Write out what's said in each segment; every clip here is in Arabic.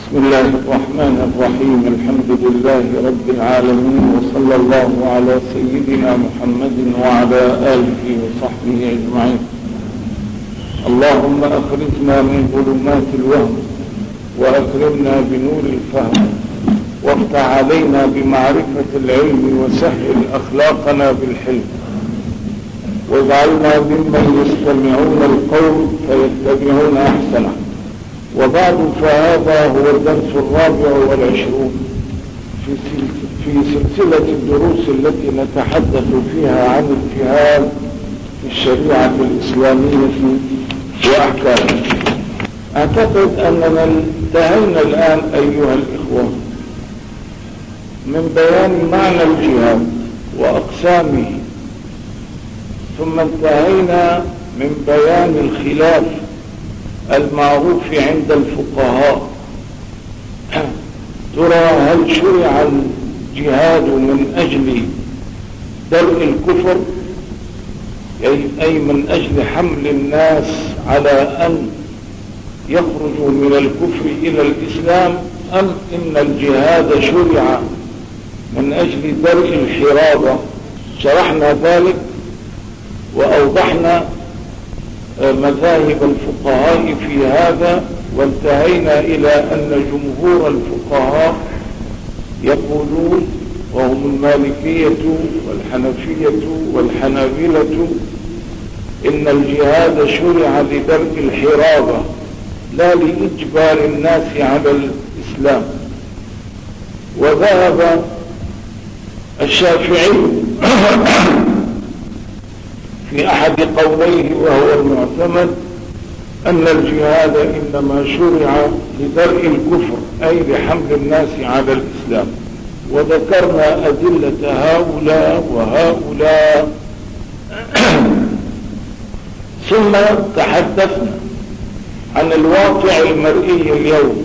بسم الله الرحمن الرحيم. الحمد لله رب العالمين، وصلى الله على سيدنا محمد وعلى آله وصحبه أجمعين. اللهم أخرجنا من ظلمات الوهم وأكرمنا بنور الفهم، وافتح علينا بمعرفة العلم، وسهل أخلاقنا بالحلم، واجعلنا ممن يستمعون القول فيتبعون أحسنه. وبعد، فهذا هو الدرس 24 في سلسلة الدروس التي نتحدث فيها عن الجهاد في الشريعة الإسلامية وأحكامها. أعتقد أننا انتهينا الآن أيها الإخوة من بيان معنى الجهاد وأقسامه، ثم انتهينا من بيان الخلاف المعروف عند الفقهاء. ترى هل شرع الجهاد من أجل درء الكفر، أي من أجل حمل الناس على أن يخرجوا من الكفر إلى الإسلام، أم إن الجهاد شرع من أجل درء الحرابة؟ شرحنا ذلك وأوضحنا مذاهب الفقهاء في هذا، وانتهينا إلى أن جمهور الفقهاء يقولون، وهم المالكية والحنفية والحنابلة، إن الجهاد شرع لدرء الحرابة لا لإجبار الناس على الإسلام. وذهب الشافعي في أحد قوليه وهو المعتمد أن الجهاد إنما شرع لدرء الكفر، أي لحمل الناس على الإسلام. وذكرنا أدلة هؤلاء وهؤلاء. ثم تحدثنا عن الواقع المرئي اليوم.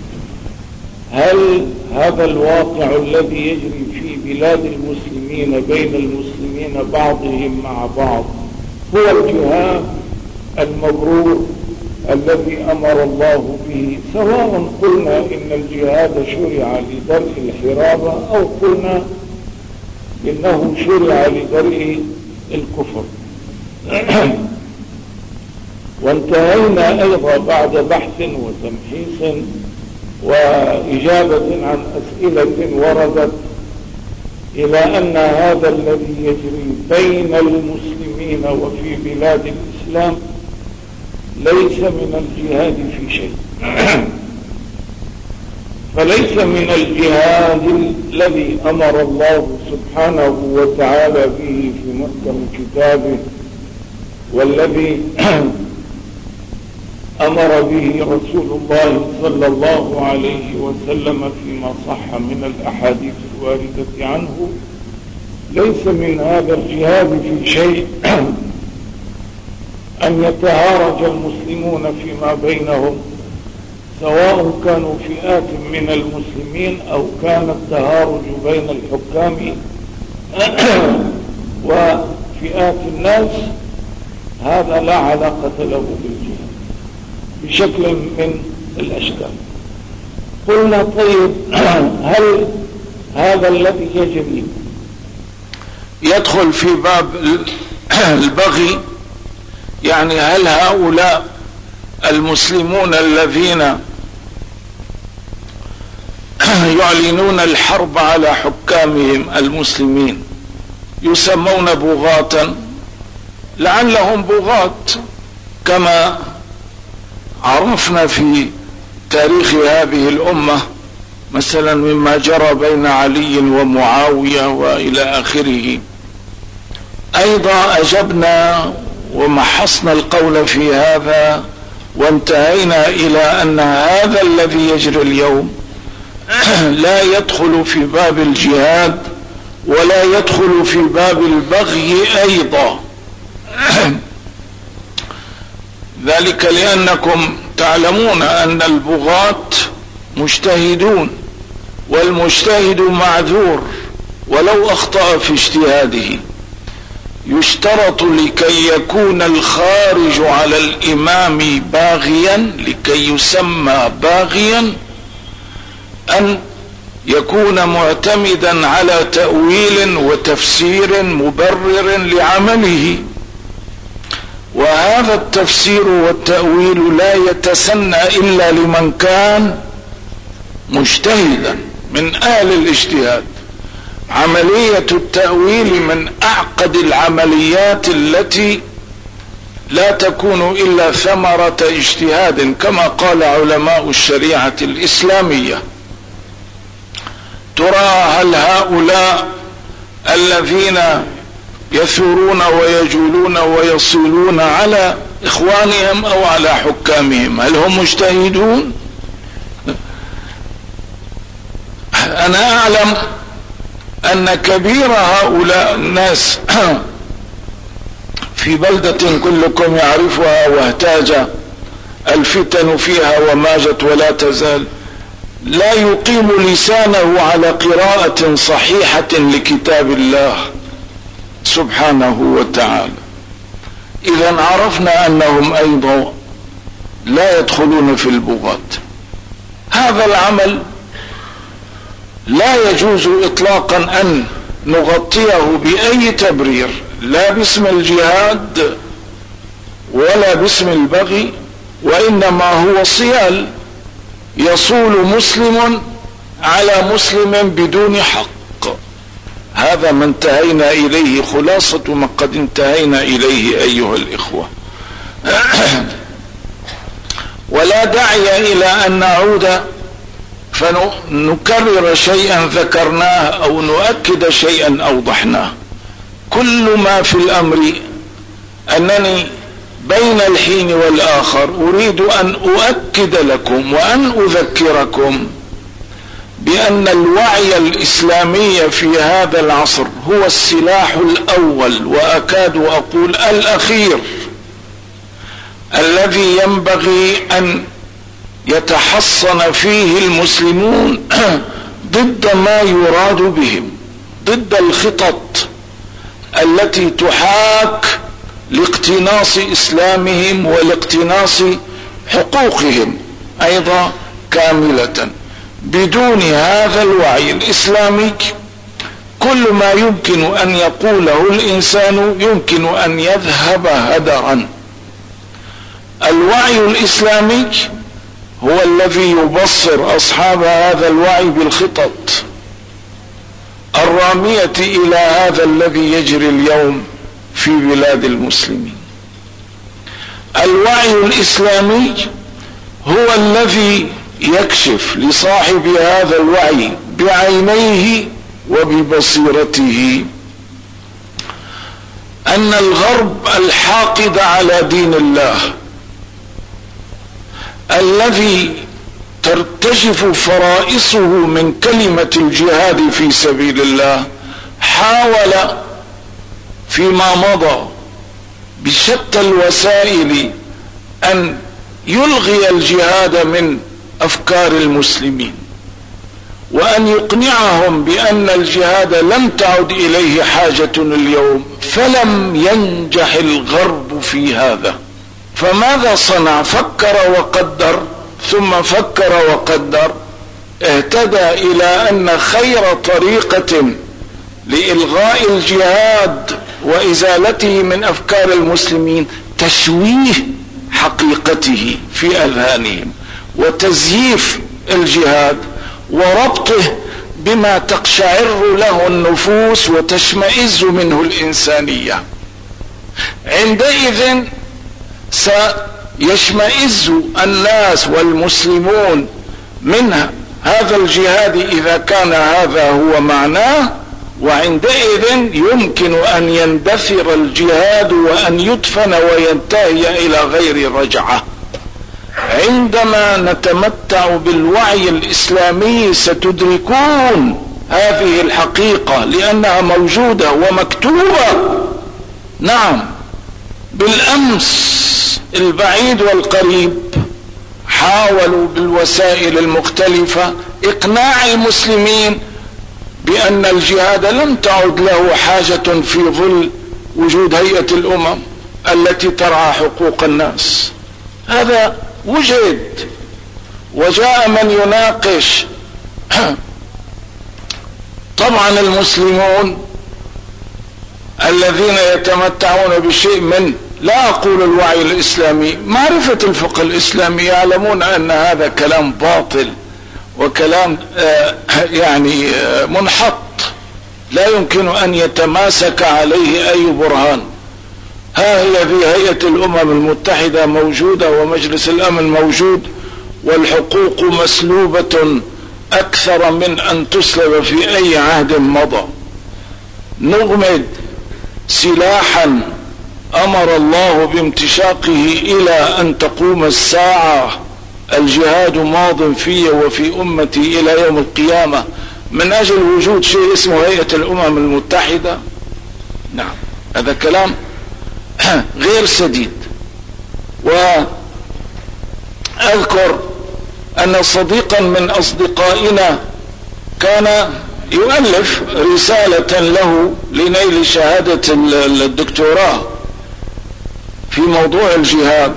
هل هذا الواقع الذي يجري في بلاد المسلمين بين المسلمين بعضهم مع بعض هو الجهاد المبرور الذي أمر الله به، سواء قلنا إن الجهاد شرع لدرء الحرابة أو قلنا إنه شرع لدرء الكفر؟ وانتهينا أيضا بعد بحث وتمحيص وإجابة عن أسئلة وردت إلى أن هذا الذي يجري بين المسلمين وفي بلاد الإسلام ليس من الجهاد في شيء. فليس من الجهاد الذي أمر الله سبحانه وتعالى به في محكم كتابه، والذي أمر به رسول الله صلى الله عليه وسلم فيما صح من الأحاديث الواردة عنه. ليس من هذا الجهاد في شيء أن يتهارج المسلمون فيما بينهم، سواء كانوا فئات من المسلمين أو كان التهارج بين الحكام وفئات الناس. هذا لا علاقة له بالجهاد بشكل من الأشكال. قلنا طيب، هل هذا الذي يجري يدخل في باب البغي؟ يعني هل هؤلاء المسلمون الذين يعلنون الحرب على حكامهم المسلمين يسمون بغاة؟ لعلهم بغاة كما عرفنا في تاريخ هذه الأمة، مثلا مما جرى بين علي ومعاوية وإلى آخره. أيضا أجبنا ومحصنا القول في هذا، وانتهينا إلى أن هذا الذي يجري اليوم لا يدخل في باب الجهاد ولا يدخل في باب البغي أيضا. ذلك لأنكم تعلمون أن البغاة مجتهدون، والمجتهد معذور ولو أخطأ في اجتهاده. يشترط لكي يكون الخارج على الإمام باغيا، لكي يسمى باغيا، أن يكون معتمدا على تأويل وتفسير مبرر لعمله، وهذا التفسير والتأويل لا يتسنى إلا لمن كان مجتهدا من أهل الاجتهاد. عملية التأويل من أعقد العمليات التي لا تكون إلا ثمرة اجتهاد، كما قال علماء الشريعة الإسلامية. ترى هل هؤلاء الذين يثورون ويجولون ويصولون على إخوانهم أو على حكامهم هل هم مجتهدون؟ أنا أعلم أن كبير هؤلاء الناس في بلدة كلكم يعرفها واهتاج الفتن فيها وماجت ولا تزال، لا يقيم لسانه على قراءة صحيحة لكتاب الله سبحانه وتعالى. إذا عرفنا أنهم أيضا لا يدخلون في البغاة. هذا العمل لا يجوز إطلاقا أن نغطيه بأي تبرير، لا باسم الجهاد ولا باسم البغي، وإنما هو صيال يصول مسلم على مسلم بدون حق. هذا ما انتهينا إليه، خلاصة ما قد انتهينا إليه أيها الإخوة. ولا داعي إلى أن نعود فنكرر شيئا ذكرناه أو نؤكد شيئا أوضحناه. كل ما في الأمر أنني بين الحين والآخر أريد أن أؤكد لكم وأن أذكركم بأن الوعي الإسلامي في هذا العصر هو السلاح الأول، وأكاد أقول الأخير، الذي ينبغي أن يتحصن فيه المسلمون ضد ما يراد بهم، ضد الخطط التي تحاك لاقتناص إسلامهم ولاقتناص حقوقهم أيضا كاملة. بدون هذا الوعي الإسلامي كل ما يمكن أن يقوله الإنسان يمكن أن يذهب هدرا. الوعي الإسلامي هو الذي يبصر أصحاب هذا الوعي بالخطط الرامية إلى هذا الذي يجري اليوم في بلاد المسلمين. الوعي الإسلامي هو الذي يكشف لصاحب هذا الوعي بعينيه وببصيرته أن الغرب الحاقد على دين الله، الذي ترتجف فرائصه من كلمة الجهاد في سبيل الله، حاول فيما مضى بشتى الوسائل أن يلغي الجهاد من أفكار المسلمين، وأن يقنعهم بأن الجهاد لم تعد إليه حاجة اليوم، فلم ينجح الغرب في هذا. فماذا صنع؟ فكر وقدر، ثم فكر وقدر، اهتدى إلى أن خير طريقة لإلغاء الجهاد وإزالته من أفكار المسلمين تشويه حقيقته في أذهانهم، وتزييف الجهاد، وربطه بما تقشعر له النفوس وتشمئز منه الإنسانية. عندئذ سيشمئز الناس والمسلمون من هذا الجهاد إذا كان هذا هو معناه، وعندئذ يمكن أن يندثر الجهاد وأن يدفن وينتهي إلى غير رجعة. عندما نتمتع بالوعي الإسلامي ستدركون هذه الحقيقة، لأنها موجودة ومكتوبة. نعم، بالأمس البعيد والقريب حاولوا بالوسائل المختلفة إقناع المسلمين بأن الجهاد لم تعد له حاجة في ظل وجود هيئة الأمم التي ترعى حقوق الناس. هذا وجد، وجاء من يناقش طبعا المسلمون الذين يتمتعون بشيء من، لا اقول الوعي الاسلامي، معرفة الفقه الاسلامي، يعلمون ان هذا كلام باطل وكلام يعني منحط لا يمكن ان يتماسك عليه اي برهان. ها هي في هيئة الامم المتحدة موجودة ومجلس الامن موجود، والحقوق مسلوبة اكثر من ان تسلب في اي عهد مضى. نغمد سلاحا امر الله بامتشاقه الى ان تقوم الساعة، الجهاد ماض في وفي امتي الى يوم القيامة من اجل وجود شيء اسمه هيئة الامم المتحدة. نعم، هذا كلام غير سديد. واذكر ان صديقا من اصدقائنا كان يؤلف رسالة له لنيل شهادة الدكتوراه في موضوع الجهاد،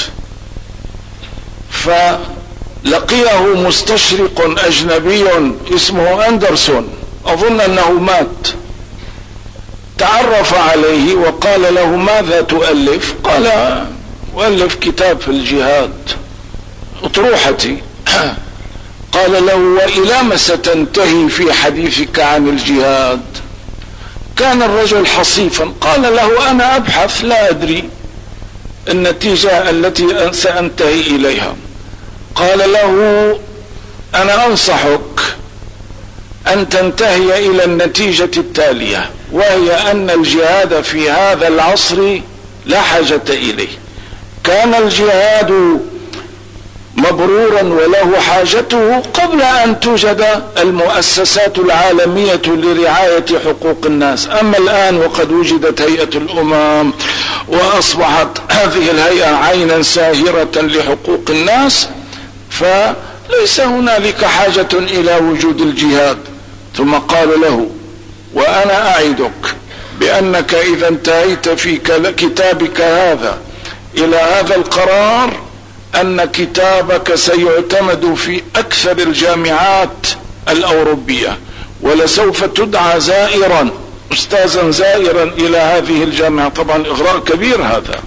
فلقيه مستشرق اجنبي اسمه اندرسون، اظن انه مات، تعرف عليه وقال له ماذا تؤلف؟ قال أؤلف كتاب في الجهاد، اطروحتي. قال له وإلى ما ستنتهي في حديثك عن الجهاد؟ كان الرجل حصيفا، قال له انا ابحث لا ادري النتيجة التي سأنتهي اليها. قال له انا انصحك ان تنتهي الى النتيجة التالية، وهي ان الجهاد في هذا العصر لا حاجة اليه. كان الجهاد مبرورا وله حاجته قبل ان توجد المؤسسات العالمية لرعاية حقوق الناس، اما الان وقد وجدت هيئة الامم واصبحت هذه الهيئة عينا ساهرة لحقوق الناس، فليس هنالك حاجة الى وجود الجهاد. ثم قال له وانا اعدك بانك اذا انتهيت في كتابك هذا الى هذا القرار ان كتابك سيعتمد في اكثر الجامعات الاوروبية، ولسوف تدعى زائرا، استاذا زائرا الى هذه الجامعة. طبعا اغراء كبير هذا،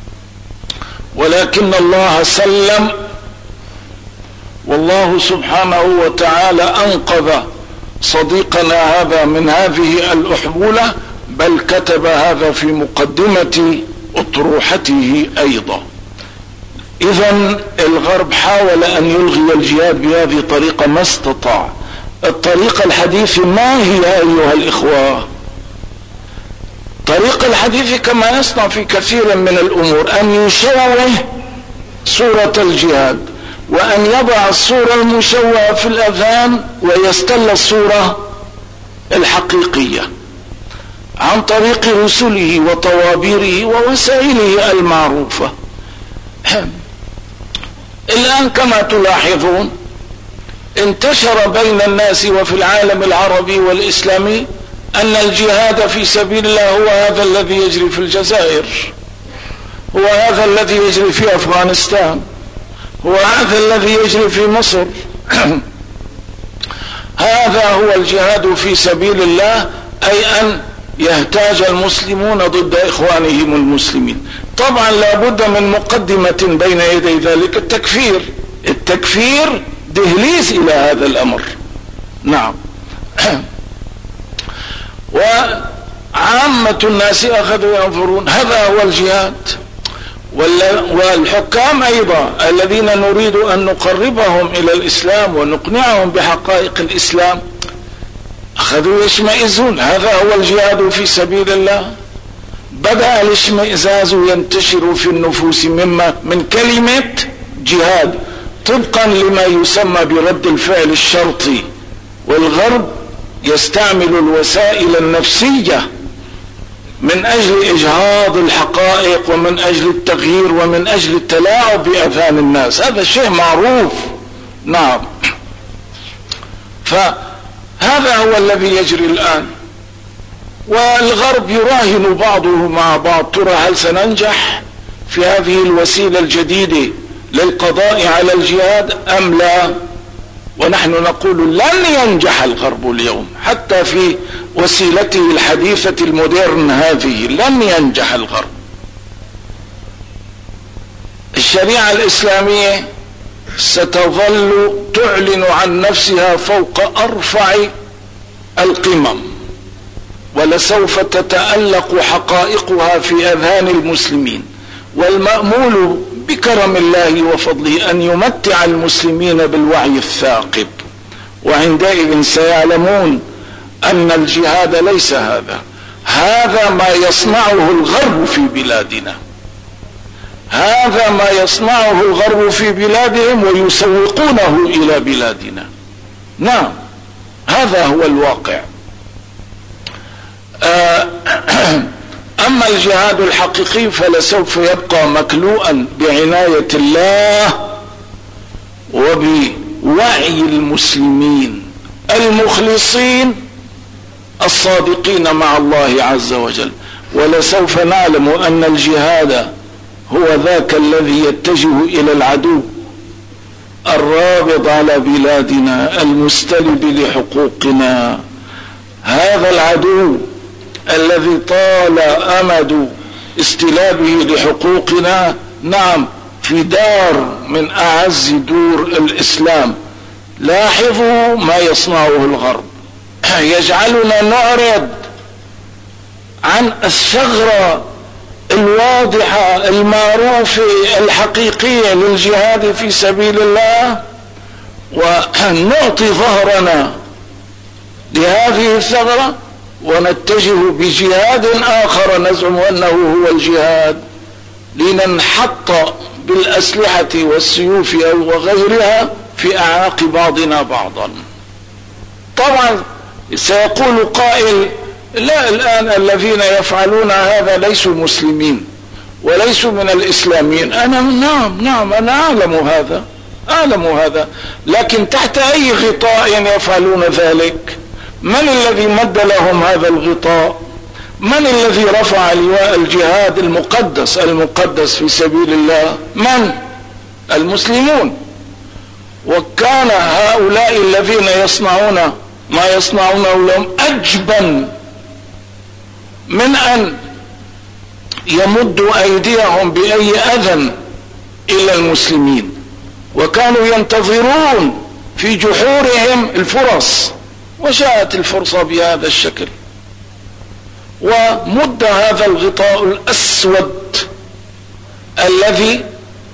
ولكن الله سلم، والله سبحانه وتعالى انقذ صديقنا هذا من هذه الاحبولة، بل كتب هذا في مقدمة اطروحته ايضا. اذا الغرب حاول ان يلغي الجهاد بهذه الطريقة ما استطاع. الطريقة الحديثة ما هي ايها الاخوة؟ طريق الحديث كما يصنع في كثير من الامور ان يشوه صورة الجهاد، وان يضع الصورة المشوهة في الاذهان ويستل الصورة الحقيقية عن طريق رسله وطوابيره ووسائله المعروفة. الآن كما تلاحظون انتشر بين الناس وفي العالم العربي والإسلامي أن الجهاد في سبيل الله هو هذا الذي يجري في الجزائر، هو هذا الذي يجري في أفغانستان، هو هذا الذي يجري في مصر. هذا هو الجهاد في سبيل الله، أي أن يهتاج المسلمون ضد إخوانهم المسلمين. طبعا لابد من مقدمة بين يدي ذلك التكفير دهليز إلى هذا الأمر. نعم. وعامة الناس أخذوا ينظرون هذا هو الجهاد، والحكام أيضا الذين نريد أن نقربهم إلى الإسلام ونقنعهم بحقائق الإسلام أخذوا يشمئزون هذا هو الجهاد في سبيل الله. بدأ الاشمئزاز ينتشر في النفوس من كلمة جهاد طبقا لما يسمى برد الفعل الشرطي، والغرب يستعمل الوسائل النفسية من اجل اجهاض الحقائق ومن اجل التغيير ومن اجل التلاعب باذهان الناس. هذا شيء معروف. نعم. فهذا هو الذي يجري الان، والغرب يراهن بعضه مع بعض، ترى هل سننجح في هذه الوسيلة الجديدة للقضاء على الجهاد ام لا؟ ونحن نقول لن ينجح الغرب اليوم حتى في وسيلته الحديثة المودرن هذه، لن ينجح الغرب. الشريعة الإسلامية ستظل تعلن عن نفسها فوق أرفع القمم، ولسوف تتألق حقائقها في أذهان المسلمين، والمأمول بكرم الله وفضله أن يمتع المسلمين بالوعي الثاقب، وعندئذ سيعلمون أن الجهاد ليس هذا ما يصنعه الغرب في بلادنا، هذا ما يصنعه الغرب في بلادهم ويسوقونه إلى بلادنا. نعم، هذا هو الواقع. أما الجهاد الحقيقي فلسوف يبقى مكلوءا بعناية الله وبوعي المسلمين المخلصين الصادقين مع الله عز وجل. ولسوف نعلم أن الجهاد هو ذاك الذي يتجه إلى العدو الرابض على بلادنا المستلب لحقوقنا، هذا العدو الذي طال أمد استلابه لحقوقنا، نعم، في دار من أعز دور الإسلام. لاحظوا ما يصنعه الغرب، يجعلنا نعرض عن الثغرة الواضحة المعروفة الحقيقية للجهاد في سبيل الله، ونعطي ظهرنا لهذه الثغرة ونتجه بجهاد آخر نزعم أنه هو الجهاد، لننحط بالأسلحة والسيوف وغيرها في أعناق بعضنا بعضا. طبعا سيقول قائل: لا، الآن الذين يفعلون هذا ليسوا مسلمين وليسوا من الإسلاميين. نعم أنا أعلم هذا، لكن تحت أي غطاء يفعلون ذلك؟ من الذي مد لهم هذا الغطاء؟ من الذي رفع لواء الجهاد المقدس في سبيل الله؟ من؟ المسلمون. وكان هؤلاء الذين يصنعون ما يصنعونه لهم أجبن من أن يمدوا أيديهم بأي أذى إلى المسلمين، وكانوا ينتظرون في جحورهم الفرص، وجاءت الفرصة بهذا الشكل، ومد هذا الغطاء الأسود الذي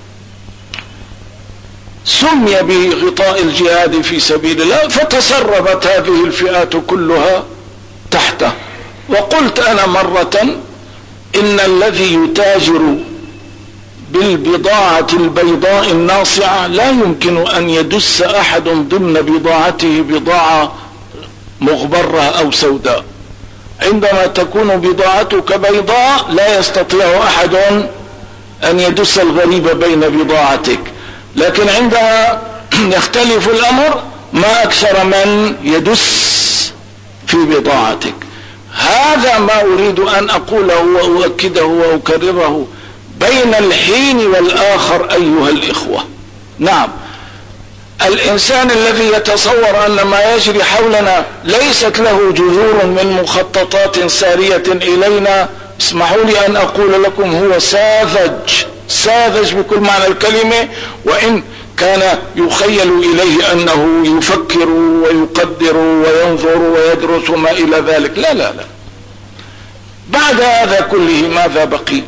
سمي بغطاء الجهاد في سبيل الله، فتسربت هذه الفئات كلها تحته. وقلت أنا مرة إن الذي يتاجر بالبضاعة البيضاء الناصعة لا يمكن أن يدس أحد ضمن بضاعته بضاعة مغبرة أو سوداء. عندما تكون بضاعتك بيضاء لا يستطيع أحد أن يدس الغريب بين بضاعتك، لكن عندما يختلف الأمر ما أكثر من يدس في بضاعتك. هذا ما أريد أن أقوله وأؤكده وأكرره بين الحين والآخر أيها الإخوة. نعم، الإنسان الذي يتصور أن ما يجري حولنا ليست له جذور من مخططات سارية إلينا، اسمحوا لي أن أقول لكم هو ساذج بكل معنى الكلمة، وإن كان يخيل إليه أنه يفكر ويقدر وينظر ويدرس ما إلى ذلك. لا. بعد هذا كله ماذا بقي؟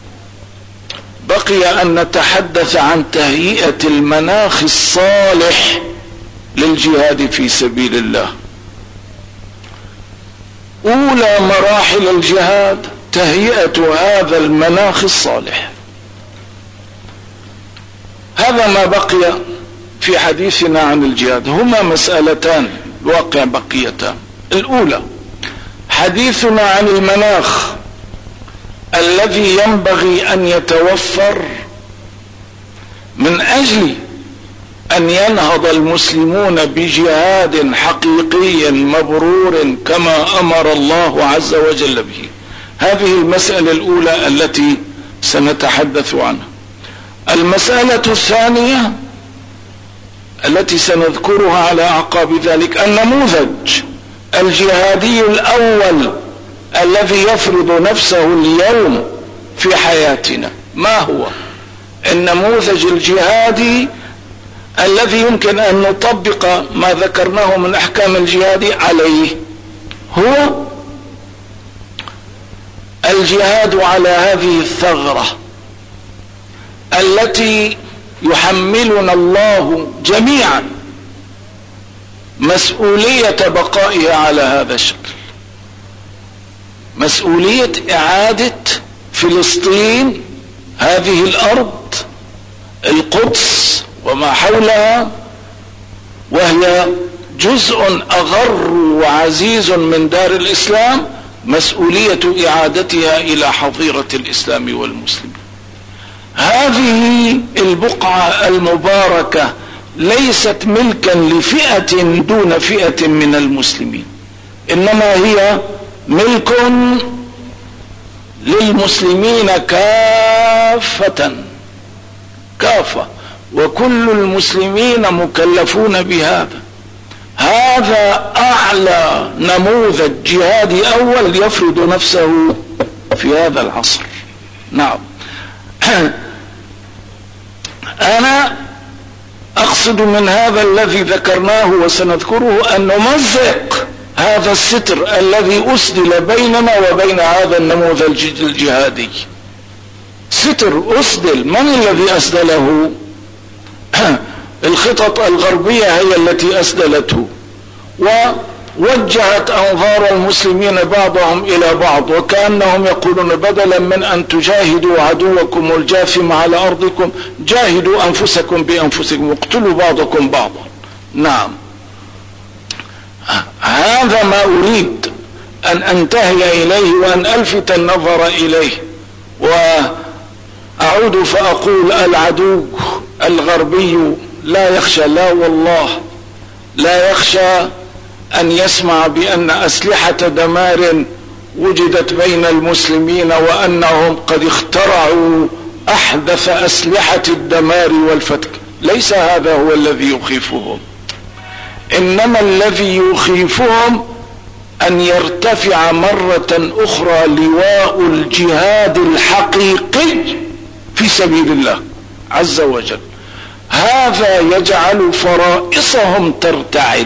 بقي أن نتحدث عن تهيئة المناخ الصالح للجهاد في سبيل الله. أولى مراحل الجهاد تهيئة هذا المناخ الصالح. هذا ما بقي في حديثنا عن الجهاد. هما مسألتان الواقع بقيتان. الأولى حديثنا عن المناخ الذي ينبغي أن يتوفر من أجل أن ينهض المسلمون بجهاد حقيقي مبرور كما أمر الله عز وجل به. هذه المسألة الأولى التي سنتحدث عنها. المسألة الثانية التي سنذكرها على أعقاب ذلك. النموذج الجهادي الأول الذي يفرض نفسه اليوم في حياتنا ما هو؟ النموذج الجهادي الذي يمكن أن نطبق ما ذكرناه من أحكام الجهاد عليه هو الجهاد على هذه الثغرة التي يحملنا الله جميعا مسؤولية بقائها على هذا الشكل، مسؤولية إعادة فلسطين، هذه الأرض القدس وما حولها، وهي جزء أغر وعزيز من دار الإسلام، مسؤولية إعادتها إلى حظيرة الإسلام والمسلمين. هذه البقعة المباركة ليست ملكا لفئة دون فئة من المسلمين، إنما هي ملك للمسلمين كافة، وكل المسلمين مكلفون بهذا. هذا أعلى نموذج جهادي أول يفرض نفسه في هذا العصر. نعم، أنا أقصد من هذا الذي ذكرناه وسنذكره أن نمزق هذا الستر الذي أسدل بيننا وبين هذا النموذج الجهادي. ستر أسدل، من الذي أسدله؟ الخطط الغربية هي التي أسدلته، ووجهت أنظار المسلمين بعضهم إلى بعض، وكأنهم يقولون بدلا من أن تجاهدوا عدوكم الجاثم على أرضكم جاهدوا أنفسكم بأنفسكم واقتلوا بعضكم بعضا. نعم، هذا ما أريد أن أنتهي إليه وأن ألفت النظر إليه، وأعود فأقول العدو الغربي لا يخشى، لا والله لا يخشى أن يسمع بأن أسلحة دمار وجدت بين المسلمين، وأنهم قد اخترعوا أحدث أسلحة الدمار والفتك. ليس هذا هو الذي يخيفهم، إنما الذي يخيفهم أن يرتفع مرة أخرى لواء الجهاد الحقيقي في سبيل الله عز وجل. هذا يجعل فرائصهم ترتعد.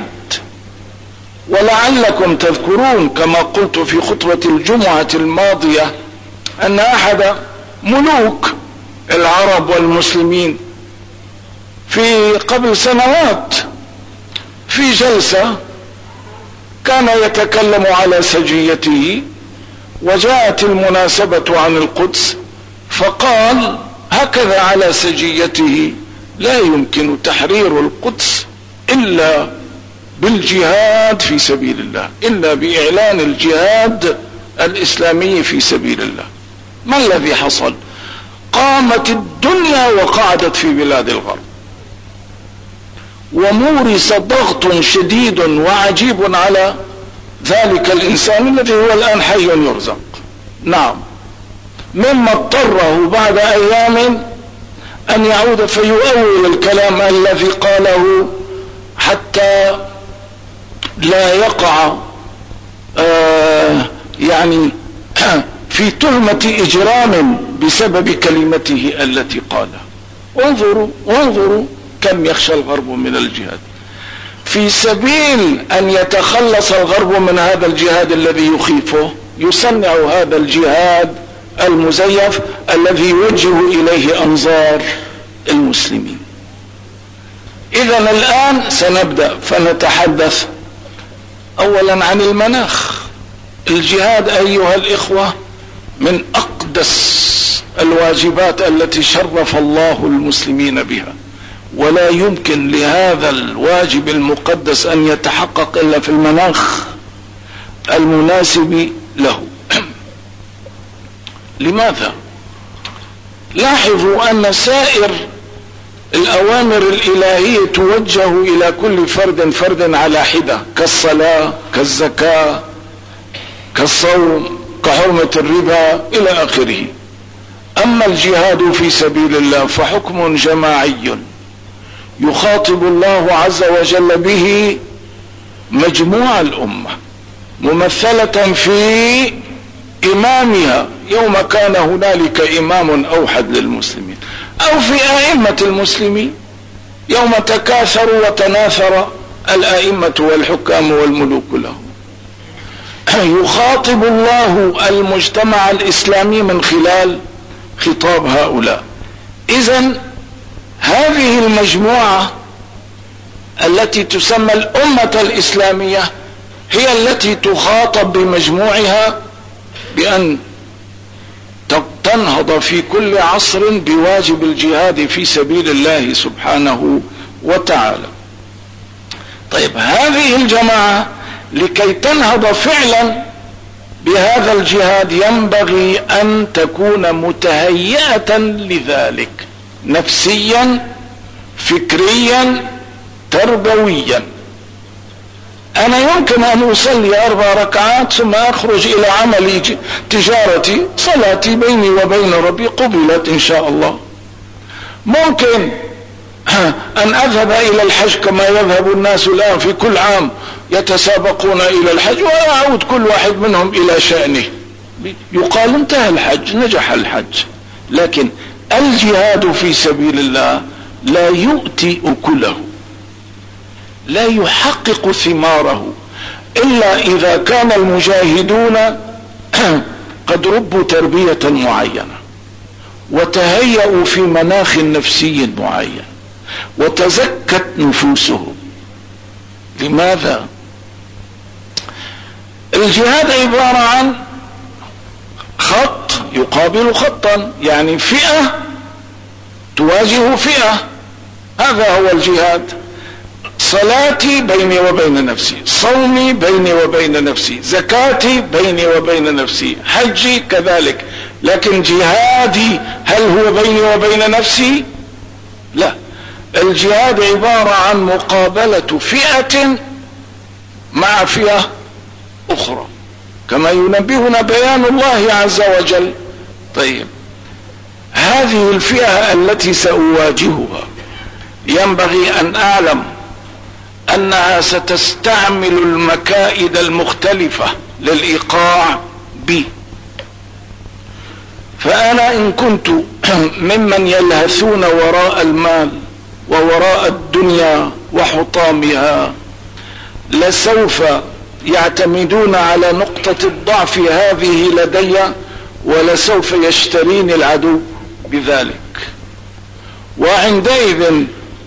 ولعلكم تذكرون كما قلت في خطبة الجمعة الماضية أن أحد ملوك العرب والمسلمين في قبل سنوات في جلسة كان يتكلم على سجيته، وجاءت المناسبة عن القدس، فقال هكذا على سجيته: لا يمكن تحرير القدس إلا بالجهاد في سبيل الله، إلا بإعلان الجهاد الإسلامي في سبيل الله. ما الذي حصل؟ قامت الدنيا وقعدت في بلاد الغرب، ومورس ضغط شديد وعجيب على ذلك الإنسان الذي هو الآن حي يرزق. نعم، مما اضطره بعد أيام أن يعود فيؤول الكلام الذي قاله حتى لا يقع يعني في تهمة إجرام بسبب كلمته التي قالها. انظروا كم يخشى الغرب من الجهاد في سبيل أن يتخلص الغرب من هذا الجهاد الذي يخيفه. يصنع هذا الجهاد المزيف الذي يوجه إليه أنظار المسلمين. إذن الآن سنبدأ فنتحدث أولا عن المناخ. الجهاد أيها الإخوة من أقدس الواجبات التي شرف الله المسلمين بها، ولا يمكن لهذا الواجب المقدس أن يتحقق إلا في المناخ المناسب له. لماذا؟ لاحظوا أن سائر الأوامر الإلهية توجه إلى كل فرد على حدة، كالصلاة، كالزكاة، كالصوم، كحرمة الربا إلى آخره. أما الجهاد في سبيل الله فحكم جماعي يخاطب الله عز وجل به مجموع الأمة ممثلة في إمامها يوم كان هنالك إمام أوحد للمسلمين، أو في أئمة المسلمين يوم تكاثروا وتناثر الأئمة والحكام والملوك لهم. يخاطب الله المجتمع الإسلامي من خلال خطاب هؤلاء. إذن هذه المجموعة التي تسمى الأمة الإسلامية هي التي تخاطب بمجموعها بأن تنهض في كل عصر بواجب الجهاد في سبيل الله سبحانه وتعالى. طيب، هذه الجماعة لكي تنهض فعلا بهذا الجهاد ينبغي أن تكون متهيئة لذلك نفسيا، فكريا، تربويا. أنا يمكن أن أصلي 4 ركعات ثم أخرج إلى عملي تجارتي، صلاتي بيني وبين ربي قبلت إن شاء الله. ممكن أن أذهب إلى الحج كما يذهب الناس الآن في كل عام يتسابقون إلى الحج، ويعود كل واحد منهم إلى شأنه، يقال انتهى الحج، نجح الحج. لكن الجهاد في سبيل الله لا يؤتي أكله، لا يحقق ثماره إلا إذا كان المجاهدون قد ربوا تربية معينة، وتهيأوا في مناخ نفسي معين، وتزكت نفوسهم. لماذا؟ الجهاد عبارة عن خط يقابل خطا، يعني فئة تواجه فئة، هذا هو الجهاد. صلاتي بيني وبين نفسي، صومي بيني وبين نفسي، زكاتي بيني وبين نفسي، حجي كذلك. لكن جهادي هل هو بيني وبين نفسي؟ لا، الجهاد عبارة عن مقابلة فئة مع فئة أخرى، كما ينبهنا بيان الله عز وجل. طيب، هذه الفئة التي سأواجهها ينبغي أن أعلم أنها ستستعمل المكائد المختلفة للإيقاع بي. فأنا إن كنت ممن يلهثون وراء المال ووراء الدنيا وحطامها، لسوف يعتمدون على نقطة الضعف هذه لدي، ولسوف يشتريني العدو بذلك. وعندئذ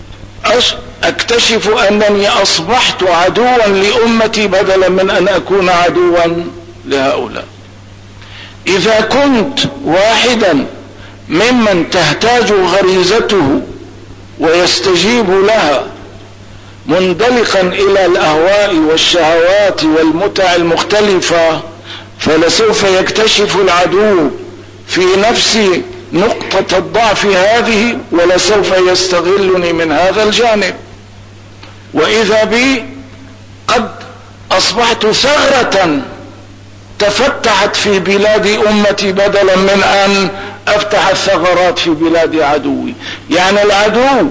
اكتشف انني اصبحت عدوا لامتي بدلا من ان اكون عدوا لهؤلاء. اذا كنت واحدا ممن تهتاج غريزته ويستجيب لها مندلقا الى الاهواء والشهوات والمتع المختلفة، فلسوف يكتشف العدو في نفسي نقطة الضعف هذه، ولسوف يستغلني من هذا الجانب. وإذا بي قد أصبحت ثغرة تفتحت في بلاد أمتي بدلا من أن أفتح الثغرات في بلاد عدوي. يعني العدو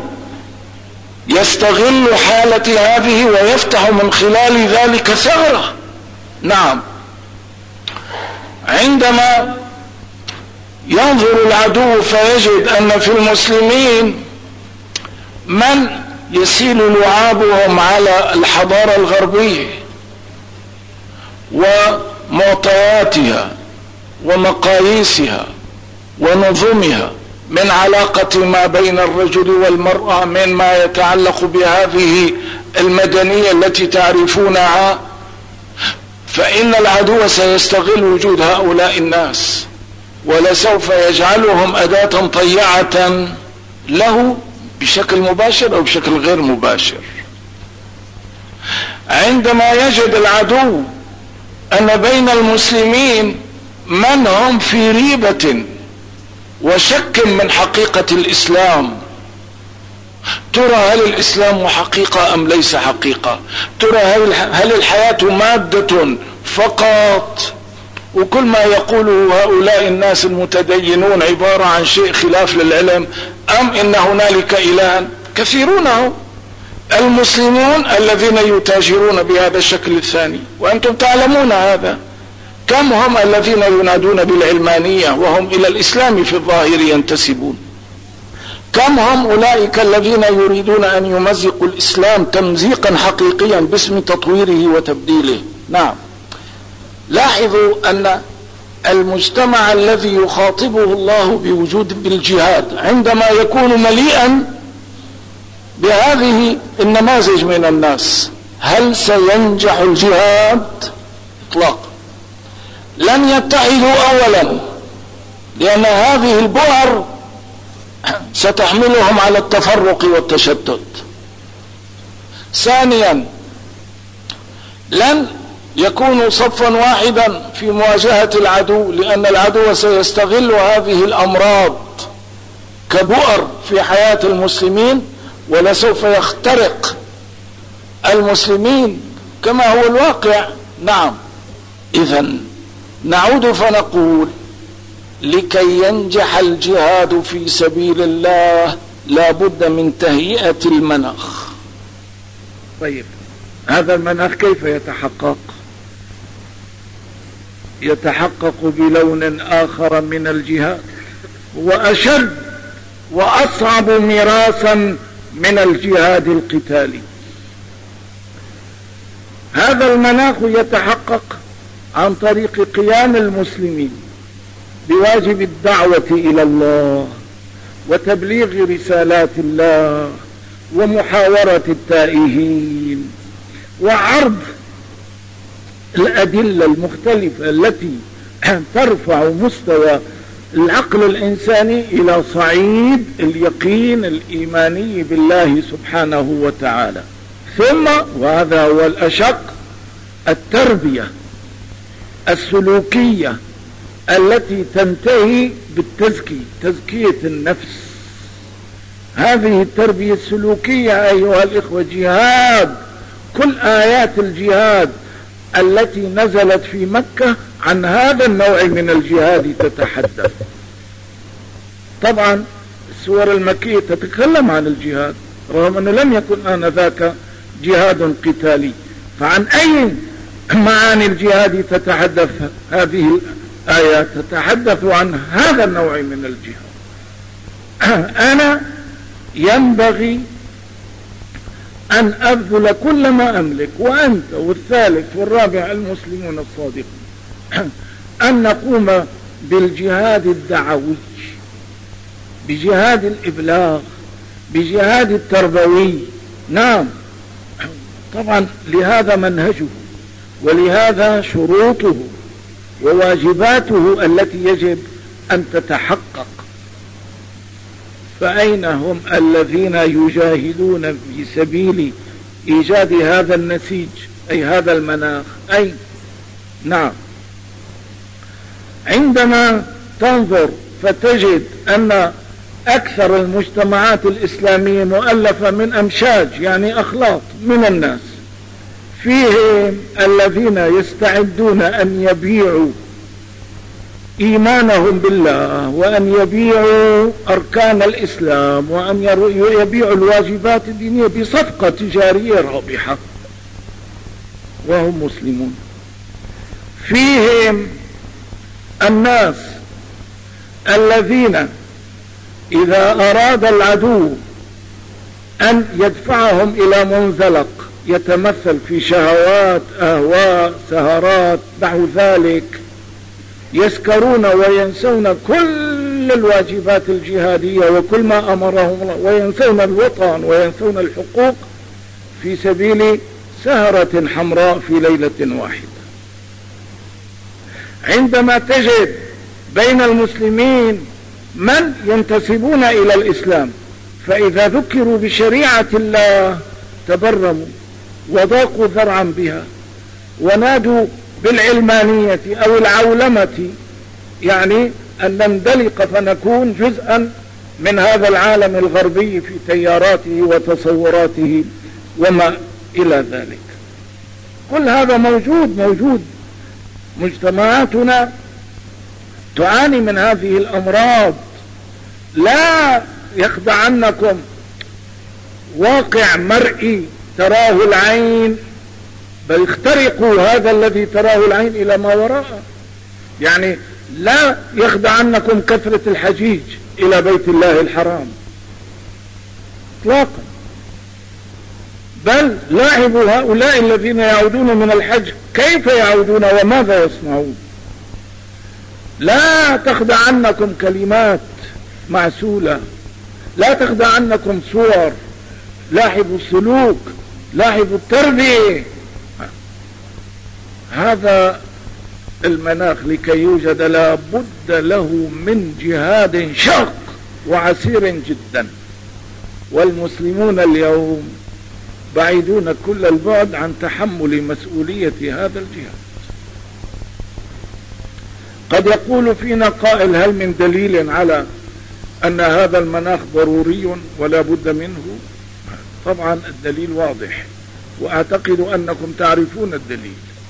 يستغل حالتي هذه ويفتح من خلال ذلك ثغرة. نعم، عندما ينظر العدو فيجد أن في المسلمين من يسيل لعابهم على الحضارة الغربية ومعطياتها ومقاييسها ونظمها، من علاقة ما بين الرجل والمرأة، من ما يتعلق بهذه المدنية التي تعرفونها، فإن العدو سيستغل وجود هؤلاء الناس، ولسوف يجعلهم أداة طيعة له بشكل مباشر أو بشكل غير مباشر. عندما يجد العدو أن بين المسلمين من هم في ريبة وشك من حقيقة الإسلام، ترى هل الإسلام حقيقة أم ليس حقيقة؟ ترى هل الحياة مادة فقط، وكل ما يقوله هؤلاء الناس المتدينون عبارة عن شيء خلاف للعلم، أم إن هنالك إله؟ كثيرون المسلمون الذين يتاجرون بهذا الشكل الثاني، وأنتم تعلمون هذا. كم هم الذين ينادون بالعلمانية وهم إلى الإسلام في الظاهر ينتسبون؟ كم هم أولئك الذين يريدون أن يمزقوا الإسلام تمزيقا حقيقيا باسم تطويره وتبديله؟ نعم. لاحظوا أن المجتمع الذي يخاطبه الله بوجود بالجهاد عندما يكون مليئا بهذه النماذج من الناس، هل سينجح الجهاد؟ اطلاقا. لن يتحدوا اولا، لان هذه البؤر ستحملهم على التفرق والتشتت. ثانيا، لن يكونوا صفا واحدا في مواجهة العدو، لان العدو سيستغل هذه الامراض كبؤر في حياة المسلمين، ولسوف يخترق المسلمين كما هو الواقع. نعم. إذن نعود فنقول لكي ينجح الجهاد في سبيل الله لا بد من تهيئة المناخ. طيب، هذا المناخ كيف يتحقق؟ يتحقق بلون آخر من الجهاد، وأشد وأصعب ميراثا من الجهاد القتالي. هذا المناخ يتحقق عن طريق قيام المسلمين بواجب الدعوة إلى الله وتبليغ رسالات الله ومحاورة التائهين وعرض الأدلة المختلفة التي ترفع مستوى العقل الإنساني إلى صعيد اليقين الإيماني بالله سبحانه وتعالى. ثم، وهذا هو الأشق، التربية السلوكية التي تنتهي تزكية النفس. هذه التربية السلوكية أيها الإخوة جهاد. كل آيات الجهاد التي نزلت في مكة عن هذا النوع من الجهاد تتحدث. طبعا السور المكية تتكلم عن الجهاد رغم أنه لم يكن آنذاك جهاد قتالي. فعن أي معاني الجهاد تتحدث هذه الآيات؟ تتحدث عن هذا النوع من الجهاد. أنا ينبغي أن أبذل كل ما أملك، وأنت والثالث والرابع المسلمون الصادقون، أن نقوم بالجهاد الدعوي، بجهاد الإبلاغ، بجهاد التربوي. نعم، طبعا لهذا منهجه ولهذا شروطه وواجباته التي يجب أن تتحقق. فأين هم الذين يجاهدون في سبيل إيجاد هذا النسيج أي هذا المناخ؟ أين؟ نعم، عندما تنظر فتجد أن أكثر المجتمعات الإسلامية مؤلفة من أمشاج، يعني أخلاط من الناس، فيهم الذين يستعدون أن يبيعوا إيمانهم بالله، وأن يبيعوا أركان الإسلام، وأن يبيعوا الواجبات الدينية بصفقة تجارية رابحة، وهم مسلمون. فيهم الناس الذين إذا أراد العدو أن يدفعهم إلى منزلق يتمثل في شهوات، أهواء، سهرات، نحو ذلك، يسكرون وينسون كل الواجبات الجهادية وكل ما أمرهم الله، وينسون الوطن وينسون الحقوق في سبيل سهرة حمراء في ليلة واحدة. عندما تجد بين المسلمين من ينتسبون إلى الإسلام، فإذا ذكروا بشريعة الله تبرموا وضاقوا ذرعا بها ونادوا بالعلمانية أو العولمة، يعني أن نندلق فنكون جزءا من هذا العالم الغربي في تياراته وتصوراته وما إلى ذلك. كل هذا موجود. مجتمعاتنا تعاني من هذه الأمراض. لا يخدعنكم واقع مرئي تراه العين، بل اخترقوا هذا الذي تراه العين إلى ما وراءه. يعني لا يخدعنكم كثرة الحجيج إلى بيت الله الحرام اطلاقا، بل لاحظوا هؤلاء الذين يعودون من الحج كيف يعودون وماذا يصنعون. لا تخدعنكم كلمات معسولة، لا تخدعنكم صور، لاحظوا السلوك، لاحظوا التربية. هذا المناخ لكي يوجد لا بد له من جهاد شاق وعسير جدا، والمسلمون اليوم بعيدون كل البعد عن تحمل مسؤولية هذا الجهاد. قد يقول فينا قائل: هل من دليل على أن هذا المناخ ضروري ولا بد منه؟ طبعا الدليل واضح، وأعتقد أنكم تعرفون الدليل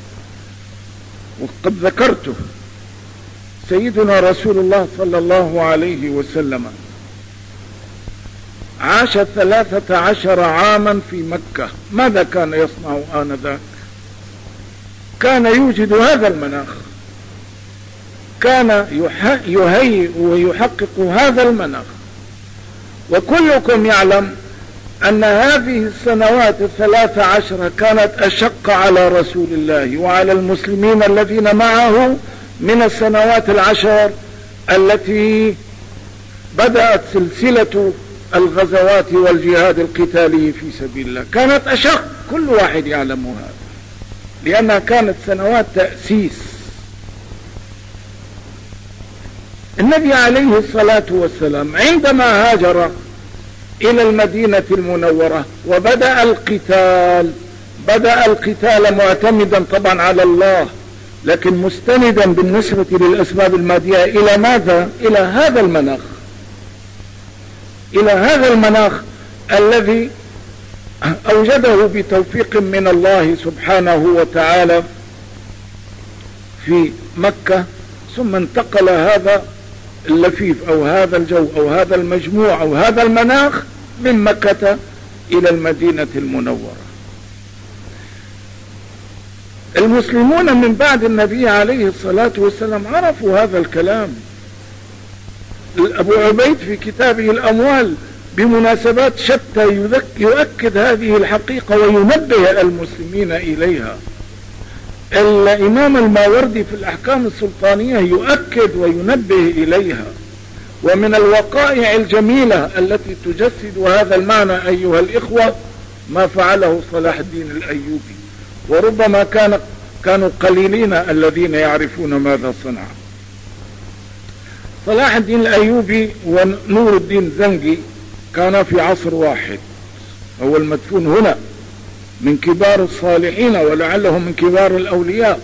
وقد ذكرته. سيدنا رسول الله صلى الله عليه وسلم عاش 13 عاما في مكة. ماذا كان يصنع آنذاك؟ كان يوجد هذا المناخ، كان يهيئ ويحقق هذا المناخ. وكلكم يعلم أن هذه السنوات 13 كانت أشق على رسول الله وعلى المسلمين الذين معه من السنوات 10 التي بدأت سلسلة الغزوات والجهاد القتالي في سبيل الله. كانت أشق، كل واحد يعلم هذا، لأنها كانت سنوات تأسيس. النبي عليه الصلاة والسلام عندما هاجر إلى المدينة المنورة وبدأ القتال، بدأ القتال معتمدا طبعا على الله، لكن مستندا بالنسبة للأسباب المادية إلى ماذا؟ إلى هذا المناخ، إلى هذا المناخ الذي أوجده بتوفيق من الله سبحانه وتعالى في مكة، ثم انتقل هذا اللفيف أو هذا الجو أو هذا المجموع أو هذا المناخ من مكة إلى المدينة المنورة. المسلمون من بعد النبي عليه الصلاة والسلام عرفوا هذا الكلام. أبو عبيد في كتابه الأموال بمناسبات شتى يؤكد هذه الحقيقة وينبه المسلمين إليها. الإمام الماوردي في الأحكام السلطانية يؤكد وينبه إليها. ومن الوقائع الجميلة التي تجسد هذا المعنى أيها الإخوة ما فعله صلاح الدين الأيوبي، وربما كانوا قليلين الذين يعرفون ماذا صنع. صلاح الدين الأيوبي ونور الدين زنقي كانا في عصر واحد، هو المدفون هنا، من كبار الصالحين ولعلهم من كبار الأولياء.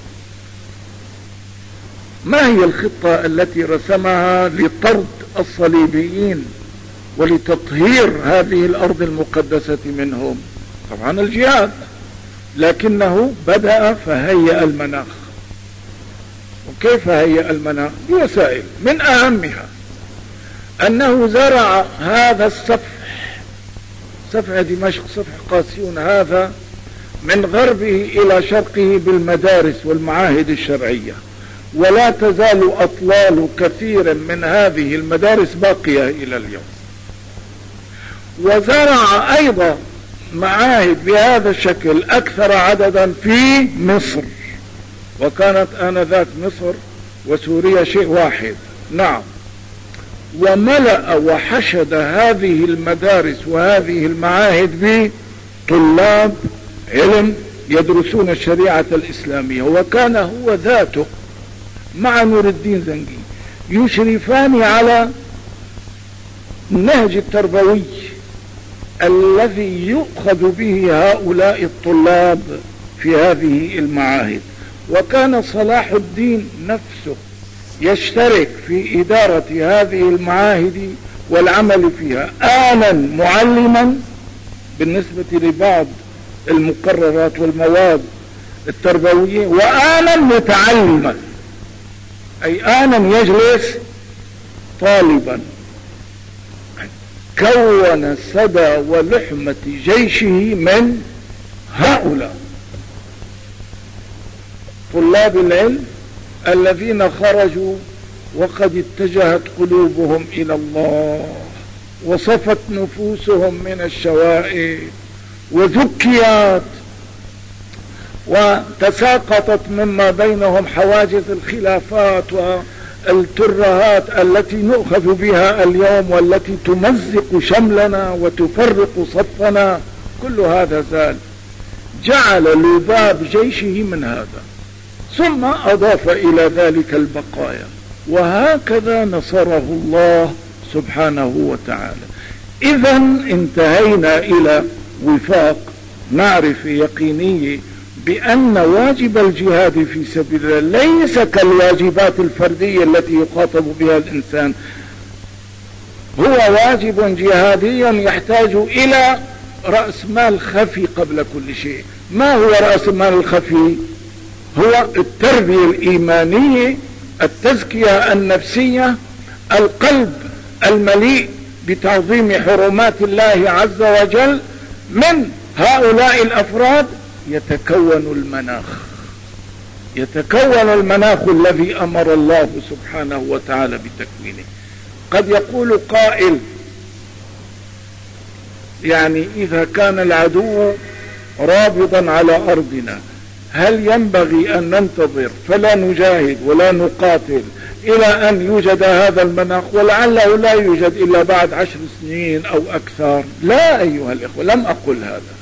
ما هي الخطة التي رسمها لطرد الصليبيين ولتطهير هذه الأرض المقدسة منهم؟ طبعا الجهاد، لكنه بدأ فهيأ المناخ. وكيف هيأ المناخ؟ بوسائل، من أهمها أنه زرع هذا الصفح، صفح دمشق، صفح قاسيون هذا، من غربه إلى شرقه بالمدارس والمعاهد الشرعية، ولا تزال أطلال كثير من هذه المدارس باقية إلى اليوم. وزرع أيضا معاهد بهذا الشكل أكثر عددا في مصر، وكانت آنذاك مصر وسوريا شيء واحد، نعم. وملأ وحشد هذه المدارس وهذه المعاهد بطلاب علم يدرسون الشريعة الإسلامية. وكان هو ذاته مع نور الدين زنقي يشرفان على النهج التربوي الذي يؤخذ به هؤلاء الطلاب في هذه المعاهد. وكان صلاح الدين نفسه يشترك في إدارة هذه المعاهد والعمل فيها، آنا معلما بالنسبة لبعض المقررات والمواد التربوية، وآنا متعلما، أي آنا يجلس طالبا. كون سدى ولحمة جيشه من هؤلاء طلاب العلم الذين خرجوا وقد اتجهت قلوبهم إلى الله وصفت نفوسهم من الشوائب وذكيات وتساقطت مما بينهم حواجز الخلافات والترهات التي نؤخذ بها اليوم والتي تمزق شملنا وتفرق صفنا. كل هذا زال، جعل لباب جيشه من هذا، ثم أضاف إلى ذلك البقايا، وهكذا نصره الله سبحانه وتعالى. إذا انتهينا إلى وفاق معرفة يقينية بأن واجب الجهاد في سبيل الله ليس كالواجبات الفردية التي يخاطب بها الإنسان، هو واجب جهادي يحتاج إلى رأس مال خفي قبل كل شيء. ما هو رأس المال الخفي؟ هو التربية الإيمانية، التزكية النفسية، القلب المليء بتعظيم حرمات الله عز وجل. من هؤلاء الأفراد يتكون المناخ الذي أمر الله سبحانه وتعالى بتكوينه. قد يقول قائل يعني إذا كان العدو رابضا على أرضنا هل ينبغي أن ننتظر فلا نجاهد ولا نقاتل إلى أن يوجد هذا المناخ، ولعله لا يوجد إلا بعد 10 سنين أو أكثر؟ لا أيها الإخوة، لم أقل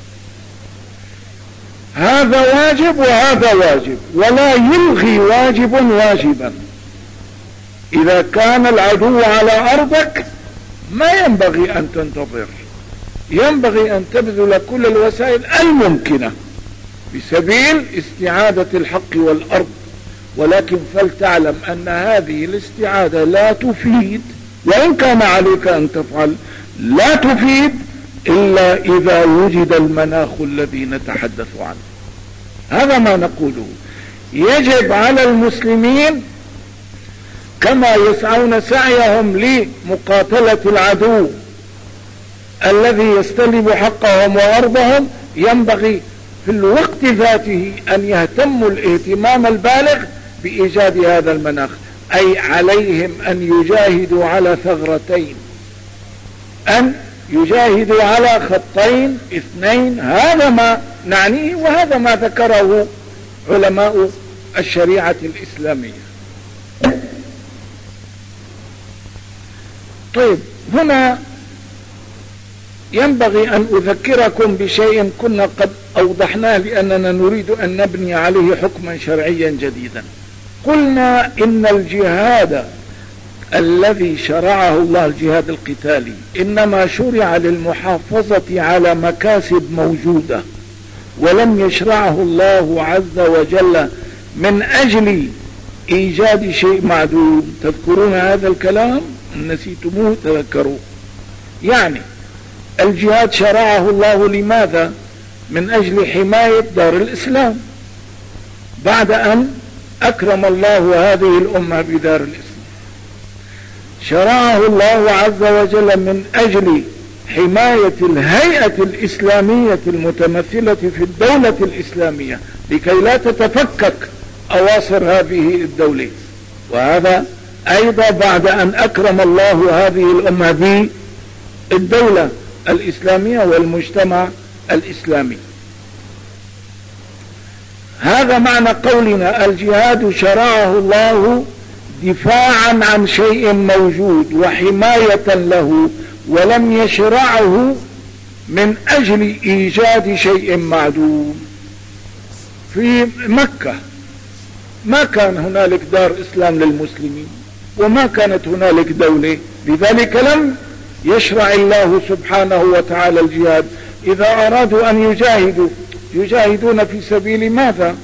هذا واجب وهذا واجب، ولا يلغي واجب واجبا. إذا كان العدو على أرضك ما ينبغي أن تنتظر، ينبغي أن تبذل كل الوسائل الممكنة بسبيل استعادة الحق والأرض. ولكن فلتعلم أن هذه الاستعادة لا تفيد، وإن كان عليك أن تفعل، لا تفيد إلا إذا وجد المناخ الذي نتحدث عنه. هذا ما نقوله. يجب على المسلمين كما يسعون سعيهم لمقاتلة العدو الذي يستلب حقهم وأرضهم، ينبغي في الوقت ذاته أن يهتموا الاهتمام البالغ بإيجاد هذا المناخ. أي عليهم أن يجاهدوا على ثغرتين، أن يجاهدوا على خطين 2. هذا ما نعنيه، وهذا ما ذكره علماء الشريعة الإسلامية. طيب، هنا ينبغي أن أذكركم بشيء كنا قد أوضحناه لأننا نريد أن نبني عليه حكما شرعيا جديدا. قلنا إن الجهاد الذي شرعه الله، الجهاد القتالي، إنما شرع للمحافظة على مكاسب موجودة، ولم يشرعه الله عز وجل من أجل إيجاد شيء معدوم. تذكرون هذا الكلام؟ نسيتموه تذكروا. يعني الجهاد شرعه الله لماذا؟ من أجل حماية دار الإسلام، بعد أن أكرم الله هذه الأمة بدار الإسلام. شرعه الله عز وجل من أجل حماية الهيئة الإسلامية المتمثلة في الدولة الإسلامية لكي لا تتفكك أواصر هذه الدولة، وهذا أيضا بعد أن أكرم الله هذه الأمة بالدولة الإسلامية والمجتمع الإسلامي. هذا معنى قولنا الجهاد شرعه الله دفاعا عن شيء موجود وحماية له، ولم يشرعه من أجل إيجاد شيء معدوم. في مكة ما كان هنالك دار إسلام للمسلمين، وما كانت هنالك دولة، لذلك لم يشرع الله سبحانه وتعالى الجهاد. إذا أرادوا أن يجاهدون في سبيل ماذا؟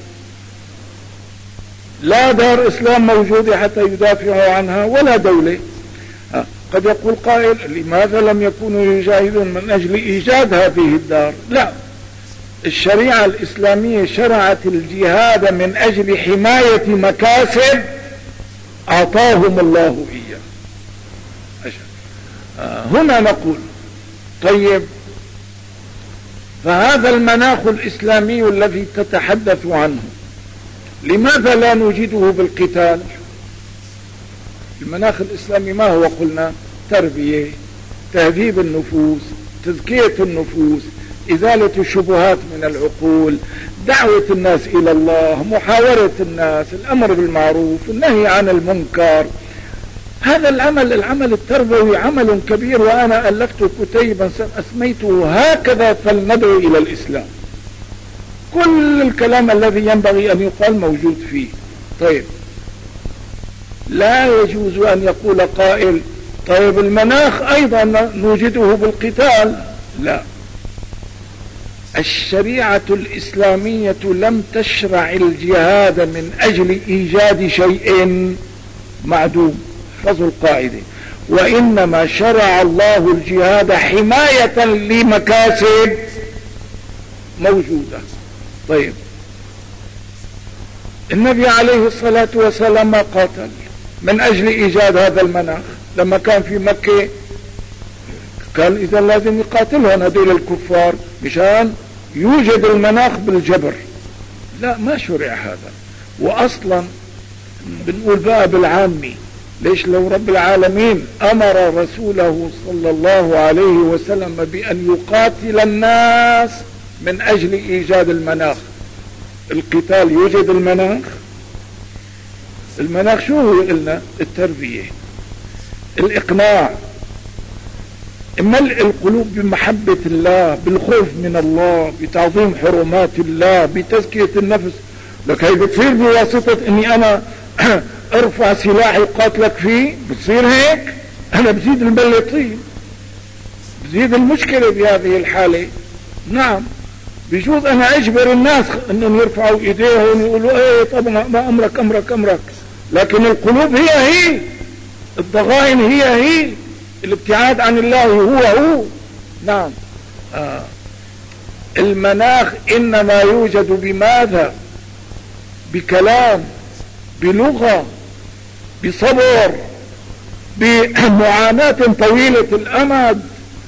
لا دار إسلام موجودة حتى يدافعوا عنها، ولا دولة. قد يقول قائل لماذا لم يكونوا يجاهدون من أجل إيجاد هذه الدار؟ لا، الشريعة الإسلامية شرعت الجهاد من أجل حماية مكاسب أعطاهم الله إياه. هنا نقول طيب، فهذا المناخ الإسلامي الذي تتحدث عنه لماذا لا نوجده بالقتال؟ المناخ الإسلامي ما هو؟ قلنا تربية، تهذيب النفوس، تزكية النفوس، إزالة الشبهات من العقول، دعوة الناس إلى الله، محاورة الناس، الأمر بالمعروف، النهي عن المنكر. هذا العمل التربوي عمل كبير، وأنا ألفت كتيبا أسميته هكذا فلندعو إلى الإسلام. كل الكلام الذي ينبغي أن يقال موجود فيه. طيب، لا يجوز أن يقول قائل طيب المناخ أيضا نوجده بالقتال. لا، الشريعة الإسلامية لم تشرع الجهاد من أجل إيجاد شيء معدوم، احفظوا القاعدة، وإنما شرع الله الجهاد حماية لمكاسب موجودة. طيب، النبي عليه الصلاة والسلام ما قاتل من أجل إيجاد هذا المناخ. لما كان في مكة قال إذا لازم يقاتلهم هذول الكفار مشان يوجد المناخ بالجبر. لا، ما شرع هذا. وأصلا بنقول بقى بالعامي، ليش لو رب العالمين أمر رسوله صلى الله عليه وسلم بأن يقاتل الناس من أجل إيجاد المناخ؟ القتال يوجد المناخ. المناخ شو هو؟ قلنا التربية، الإقناع، ملء القلوب بمحبة الله، بالخوف من الله، بتعظيم حرمات الله، بتزكية النفس. لك هي بتصير بواسطة اني انا ارفع سلاحي وقاتلك فيه؟ بتصير هيك؟ انا بزيد البلة طين، بزيد المشكلة بهذه الحالة. نعم، بيجوز انا اجبر الناس انهم يرفعوا ايديهم ويقولوا ايه طبعا ما امرك امرك امرك، لكن القلوب هي الضغائن هي الابتعاد عن الله هو. نعم. المناخ انما يوجد بماذا؟ بكلام، بلغة، بصبر، بمعاناة طويلة الامد.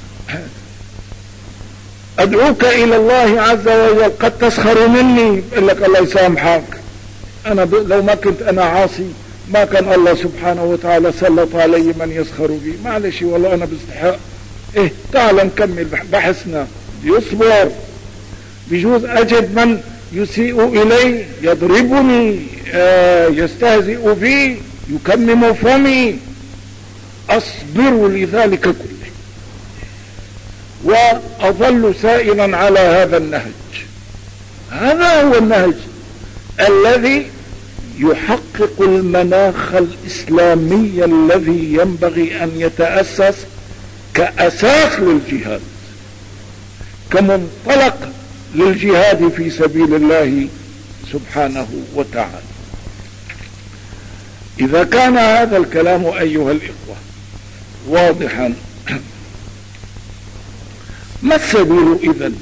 ادعوك الى الله عز وجل، قد تسخر مني، بقول لك الله يسامحك، انا لو ما كنت انا عاصي ما كان الله سبحانه وتعالى سلط علي من يسخر بي، معلش والله انا بستحق. ايه تعال نكمل بحثنا. يصبر. بيجوز اجد من يسيء الي، يضربني، يستهزئ بي، يكمم فمي، اصبر لذلك كله واظل سائلا على هذا النهج. هذا هو النهج الذي يحقق المناخ الإسلامي الذي ينبغي أن يتأسس كأساس للجهاد، كمنطلق للجهاد في سبيل الله سبحانه وتعالى. إذا كان هذا الكلام أيها الإخوة واضحا، ما السبيل إذن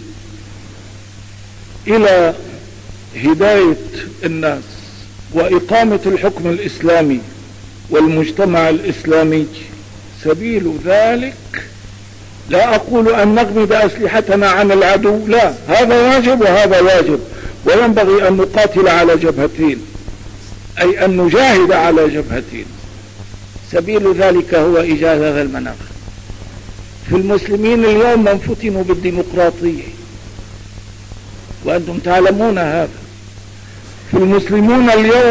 إلى هداية الناس وإقامة الحكم الإسلامي والمجتمع الإسلامي؟ سبيل ذلك لا أقول أن نغمد أسلحتنا عن العدو، لا، هذا واجب وهذا واجب، وينبغي أن نقاتل على جبهتين، أي أن نجاهد على جبهتين. سبيل ذلك هو إيجاد هذا المناخ. في المسلمين اليوم من فتنوا بالديمقراطية، وأنتم تعلمون هذا. في المسلمين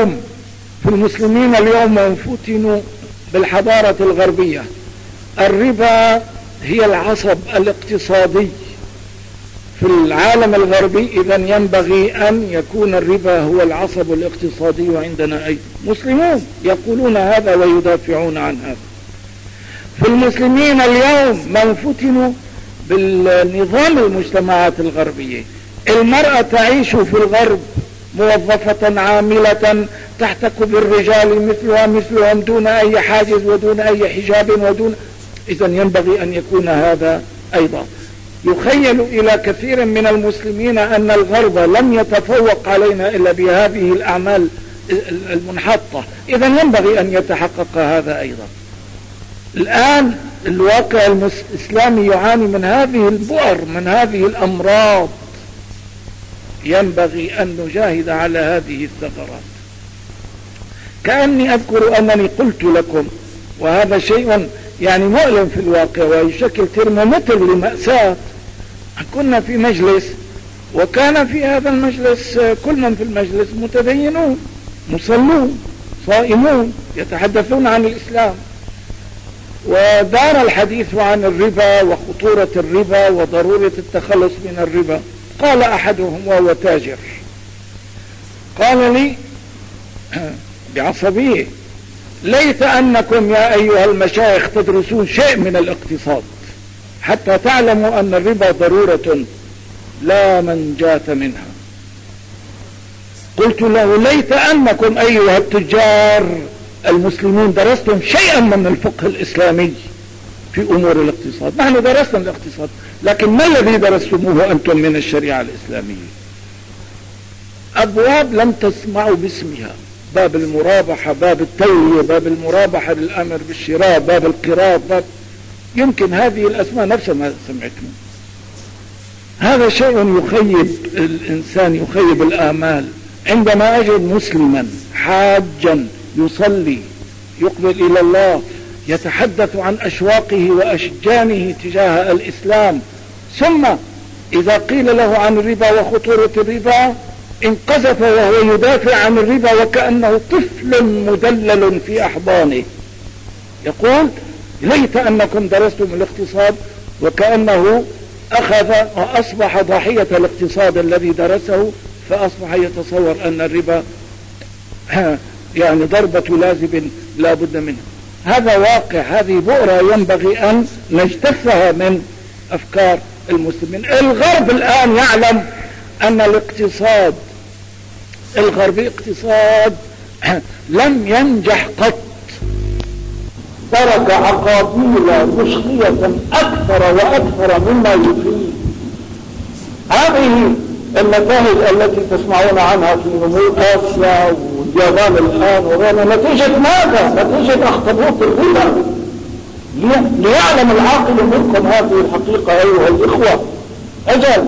اليوم من فتنوا بالحضارة الغربية. الربا هي العصب الاقتصادي في العالم الغربي، إذن ينبغي أن يكون الربا هو العصب الاقتصادي عندنا أيضا. مسلمون يقولون هذا ويدافعون عن هذا. في المسلمين اليوم من فتنوا بالنظام المجتمعات الغربية. المرأة تعيش في الغرب موظفة عاملة تحتك بالرجال مثلهم دون أي حاجز ودون أي حجاب إذن ينبغي أن يكون هذا أيضا. يخيل إلى كثير من المسلمين أن الغرب لم يتفوق علينا إلا بهذه الأعمال المنحطة، إذن ينبغي أن يتحقق هذا أيضا. الآن الواقع الإسلامي يعاني من هذه البؤر، من هذه الأمراض. ينبغي أن نجاهد على هذه الثغرات. كأني أذكر أنني قلت لكم، وهذا شيء يعني مؤلم في الواقع ويشكل ترمومتر لمأساة. كنا في مجلس، وكان في هذا المجلس كل من في المجلس متدينون مصلون صائمون يتحدثون عن الإسلام، ودار الحديث عن الربا وخطورة الربا وضرورة التخلص من الربا. قال أحدهم وهو تاجر، قال لي بعصبية: ليت أنكم يا أيها المشايخ تدرسون شيء من الاقتصاد حتى تعلموا أن الربا ضرورة لا منجاة منها. قلت له: ليت أنكم أيها التجار المسلمون درستم شيئا من الفقه الإسلامي في أمور الاقتصاد. نحن درسنا الاقتصاد، لكن ما الذي درستموه أنتم من الشريعة الإسلامية؟ أبواب لم تسمعوا باسمها: باب المرابحة، باب التولية، باب المرابحة للأمر بالشراء، باب القراض، باب يمكن هذه الأسماء نفسها ما سمعتم. هذا شيء يخيب الإنسان، يخيب الآمال. عندما أجد مسلما حاجا يصلي يقبل إلى الله يتحدث عن أشواقه وأشجانه تجاه الإسلام، ثم إذا قيل له عن الربا وخطورة الربا انقذف وهو يدافع عن الربا وكأنه طفل مدلل في أحضانه، يقول: ليت أنكم درستم الاقتصاد، وكأنه أخذ وأصبح ضحية الاقتصاد الذي درسه، فأصبح يتصور أن الربا يعني ضربة لازم لا بد منه. هذا واقع، هذه بؤرة ينبغي أن نجتثها من أفكار المسلمين. الغرب الآن يعلم أن الاقتصاد الغربي اقتصاد لم ينجح قط، ترك عقابيل مشقية أكثر وأكثر مما يفيد. هذه النتائج التي تسمعون عنها في نمو آسيا واليابان الآن وغيرها نتيجة ماذا؟ نتيجة أخطبوط الربا. ليعلم العاقل منكم هذه الحقيقة أيها الإخوة. أجل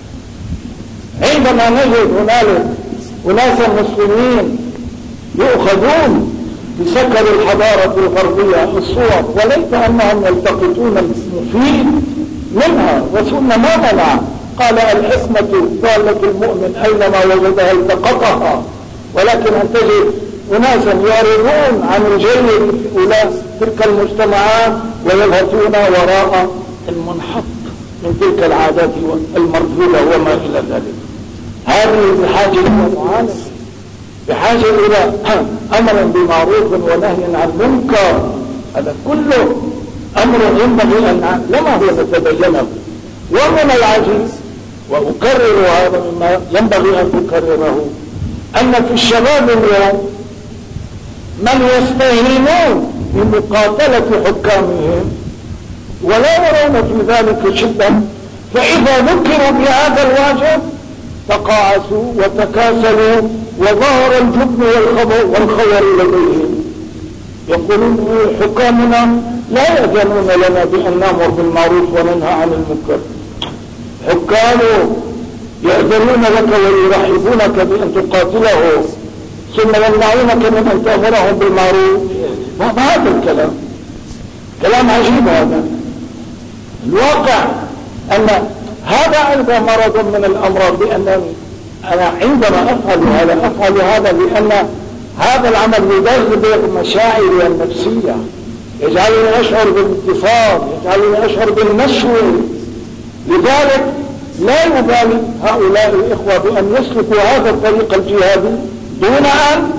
عندما نجد هنالك أناسا مسلمين يؤخذون بسكر الحضارة الغربية الصور، وليس أنهم يلتقطون المفيد منها. رسولنا ما منع، قال: الحكمة ضالة المؤمن أينما وجدها التقطها. ولكن أن تجد أناسا يعرضون عن الجيد في تلك المجتمعات ويذهبون وراء المنحط من تلك العادات المرفوضة وما إلى ذلك. هذه بحاجة إلى معالجة، بحاجة إلى أمر بمعروف ونهي عن منكر. هذا كله أمر ينبغي أن لما هو نتبينه. ومن العجيب، وأكرر هذا مما ينبغي أن أكرره، أن في الشباب اليوم من يستهينون بمقاتلة حكامهم ولا يرون في ذلك شدة، فإذا ذكروا بهذا الواجب تقاعسوا وتكاسلوا وظهر الجبن والخور لديهم. يقولون: حكامنا لا يأذنون لنا بأن نأمر بالمعروف وننهى عن المنكر. حكام يأذنون لك ويرحبونك بأن تقاتله، ثم يمنعونك من أن تأمرهم بالمعروف. ما هذا الكلام؟ كلام عجيب هذا. الواقع أن هذا أيضا مرض من الأمراض، لأن أنا عندما أفعل هذا لأن هذا العمل يدغدغ مشاعري النفسية، يجعلني أشعر بالانتصار، يجعلني أشعر بالنشوة. لذلك لا يبالي هؤلاء الإخوة بأن يسلكوا هذا الطريق الجهادي دون أن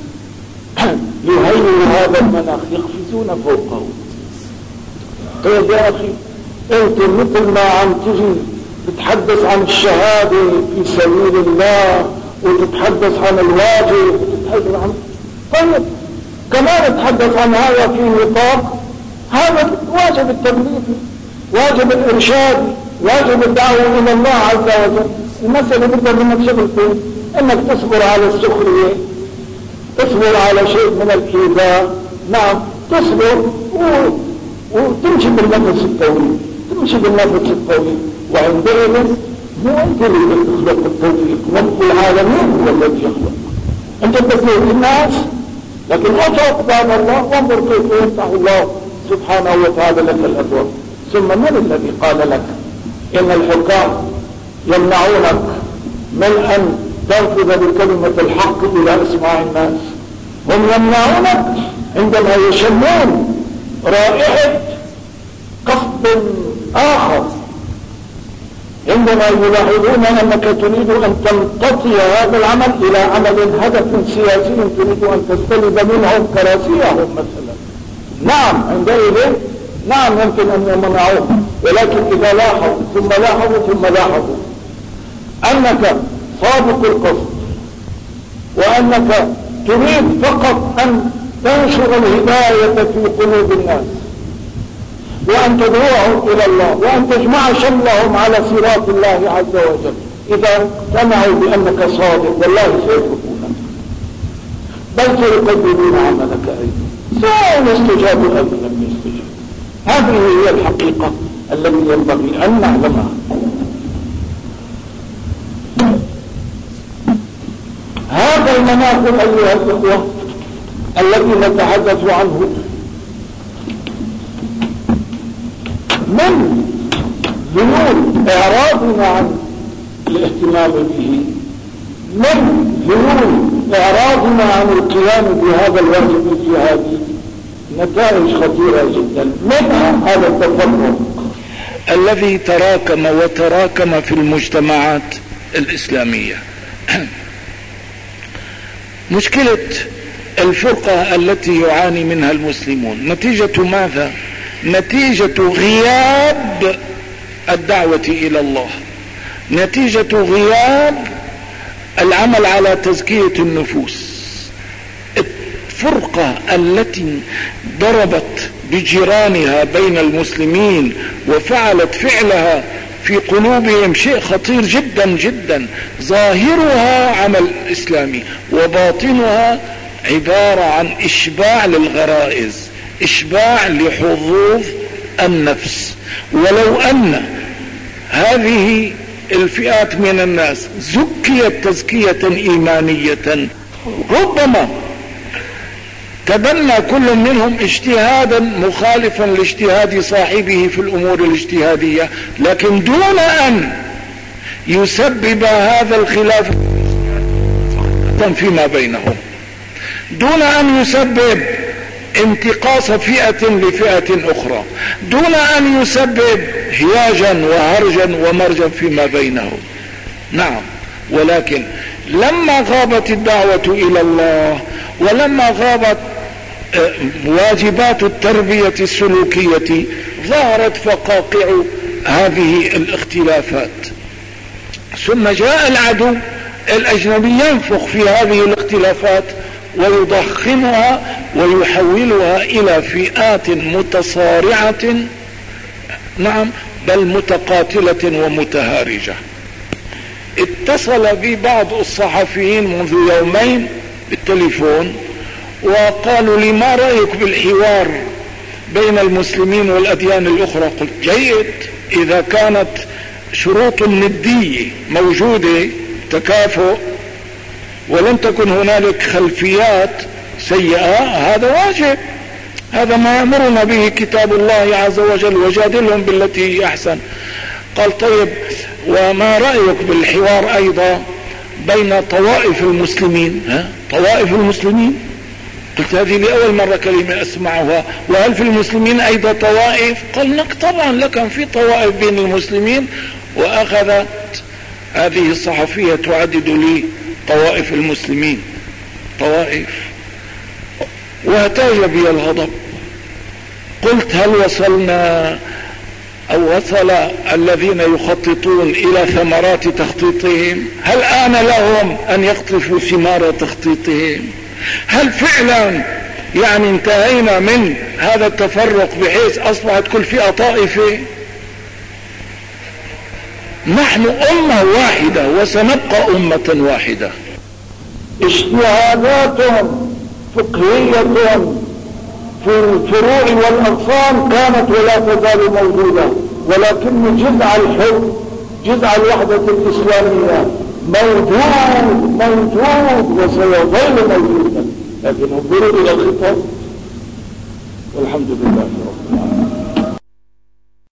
يهيئوا هذا المناخ، يقفزون فوقه. طيب يا أخي، أنت مثل ما عم تجي تتحدث عن الشهادة في سبيل الله وتتحدث عن الواجب وتتحدث عن طيب كمان تتحدث عن هذا في نطاق هذا واجب التبليغ، واجب الإرشاد، واجب الدعوة إلى الله عز وجل. المسألة بدها منك شغلتين: إنك تصبر على السخرية، تصبر على شيء من الإيذاء، نعم تصبر وتمشي بالنفس الطويل، وعندئذ مو انت اللي تخلق التوفيق، رب العالمين هو الذي يخلق. انت تفهم الناس، لكن اترك باب الله وانظر كيف يفتح الله سبحانه وتعالى لك الابواب. ثم من الذي قال لك ان الحكام يمنعونك من ان تنفذ بكلمة الحق الى اسماع الناس؟ هم يمنعونك عندما يشمون رائحة قصد اخر، عندما يلاحظون انك تريد ان تمتطي هذا العمل الى عمل هدف سياسي تريد ان تستلب منهم كراسيهم مثلا. نعم عندئذ نعم يمكن ان يمنعوه، ولكن اذا لاحظوا ثم لاحظوا انك صادق القصد وانك تريد فقط ان تنشر الهداية في قلوب الناس وأن تدعوهم إلى الله وأن تجمع شملهم على صراط الله عز وجل، إذا سمعوا بأنك صادق والله سيتركونك، بل سيقبلون عملك أيضا، سواء استجابوا أم لم يستجابوا. هذه هي الحقيقة التي ينبغي أن نعلمها. هذا المناخ أيها الإخوة الذي نتحدث عنه من ذنوب إعراضنا عن الاهتمام به، من ذنوب إعراضنا عن القيام بهذا الواجب الجهادي نتائج خطيرة جدا، منها هذا التفرق الذي تراكم وتراكم في المجتمعات الإسلامية. مشكلة الفرقة التي يعاني منها المسلمون نتيجة ماذا؟ نتيجة غياب الدعوة إلى الله، نتيجة غياب العمل على تزكية النفوس. الفرقة التي ضربت بجيرانها بين المسلمين وفعلت فعلها في قلوبهم شيء خطير جدا جدا، ظاهرها عمل إسلامي وباطنها عبارة عن إشباع للغرائز، إشباع لحظوظ النفس. ولو أن هذه الفئات من الناس زكيت تزكية إيمانية ربما تبنى كل منهم اجتهادا مخالفا لاجتهاد صاحبه في الأمور الاجتهادية، لكن دون أن يسبب هذا الخلاف فيما بينهم، دون أن يسبب انتقاص فئة لفئة أخرى، دون أن يسبب هياجا وهرجا ومرجا فيما بينهم. نعم، ولكن لما غابت الدعوة إلى الله ولما غابت واجبات التربية السلوكية ظهرت فقاقع هذه الاختلافات. ثم جاء العدو الأجنبي ينفخ في هذه الاختلافات ويضخمها ويحولها إلى فئات متصارعة، نعم بل متقاتلة ومتهارجة. اتصل بي بعض الصحفيين منذ يومين بالتليفون وقالوا لي ما رأيك بالحوار بين المسلمين والأديان الأخرى؟ قلت جيد إذا كانت شروط الندية موجودة، تكافؤ، ولم تكن هنالك خلفيات سيئة، هذا واجب، هذا ما يأمرنا به كتاب الله عز وجل، وجادلهم بالتي هي أحسن. قال طيب وما رأيك بالحوار أيضا بين طوائف المسلمين؟ طوائف المسلمين؟ قلت هذه لأول مرة كلمة أسمعها، وهل في المسلمين أيضا طوائف؟ قال لك طبعا لكن في طوائف بين المسلمين. وأخذت هذه الصحفية تعدد لي طوائف المسلمين، طوائف، واهتاج بي الغضب. قلت هل وصلنا أو وصل الذين يخططون إلى ثمرات تخطيطهم؟ هل آن لهم أن يقطفوا ثمار تخطيطهم؟ هل فعلا يعني انتهينا من هذا التفرق بحيث أصبحت كل فئة طائفة؟ نحن أمة واحدة وسنبقى أمة واحدة. اجتهادات فقهية في الفروع والأغصان كانت ولا تزال موجودة، ولكن جذع الحب، جذع الوحدة الإسلامية موجود وسيظل موجودا. لكن انظروا إلى الخطاب، والحمد لله رب العالمين.